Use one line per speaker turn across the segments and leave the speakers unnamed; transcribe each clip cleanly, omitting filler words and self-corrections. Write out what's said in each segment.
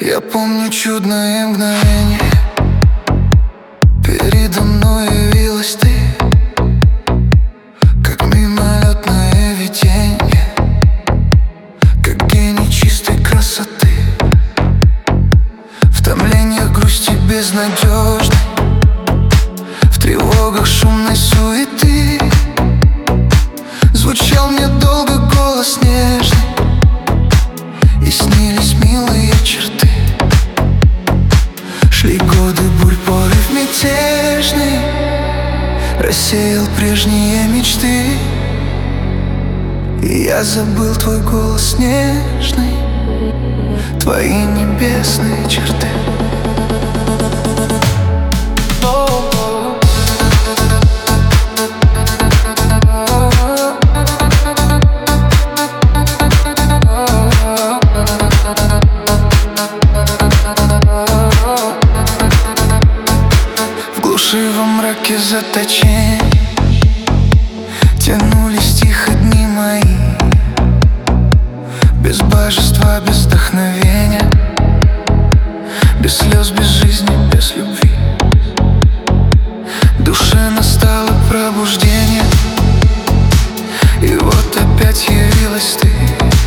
Я помню чудное мгновение. Передо мной явилась ты, как мимолетное видение, как гений чистой красоты. В томлениях грусти безнадежной, в тревогах шумной суеты звучал мне долго голос нежный, и снились милые черты. Шли годы, бурь, порыв мятежный рассеял прежние мечты, и я забыл твой голос нежный, твои небесные черты. Во мраке заточений тянулись тихо дни мои, без божества, без вдохновения, без слез, без жизни, без любви. В душе настало пробуждение, и вот опять явилась ты,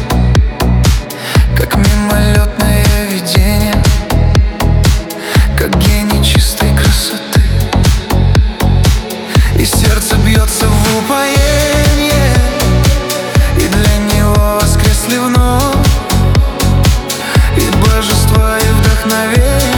как мимолетное видение, как гений чистой красоты. И сердце бьется в упоенье, и для него воскресли вновь и божество, и вдохновение.